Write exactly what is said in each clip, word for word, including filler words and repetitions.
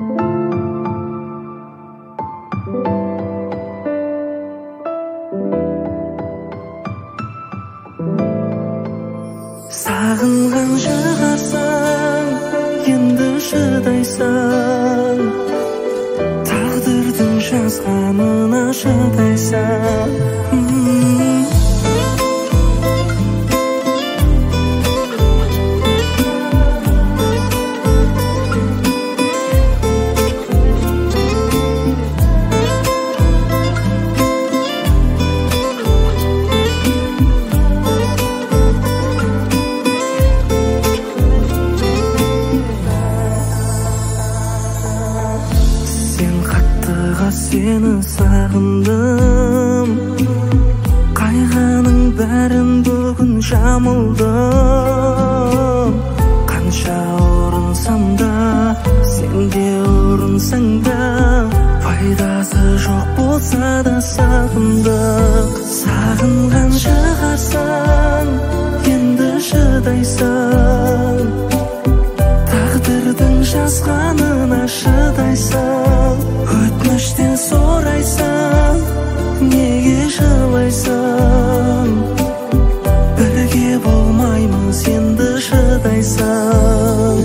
Сағынған шығарсаң, енді шыдайсың, тағдырдың жазғанына шыдайсың. Сені сағындым, қайғаның бәрін бүгін жамылдым. Қанша ұрынсам да, сенде ұрынсаң да, пайдасы жоқ болса да сағындық. Сағынған шығарсаң, енді шыдайсың, тағдырдың жазғанына шыдайсың. Өтініштен сұрайсың, неге жылайсың? Бірге болмаймыз, енді шыдайсың.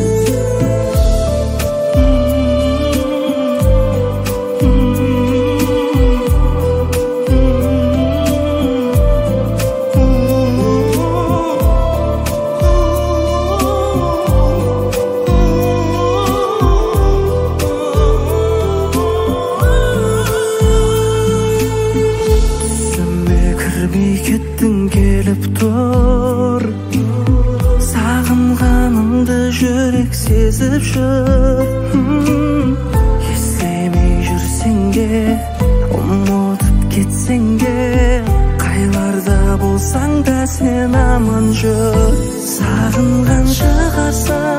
Кеттің келіп тұр, сағынғанымды жүрек сезіп жүр. Естемей жүрсең де, ұмытып кетсең де, қайларда болсаң да сен аман жүр. Сағынған шығарсың,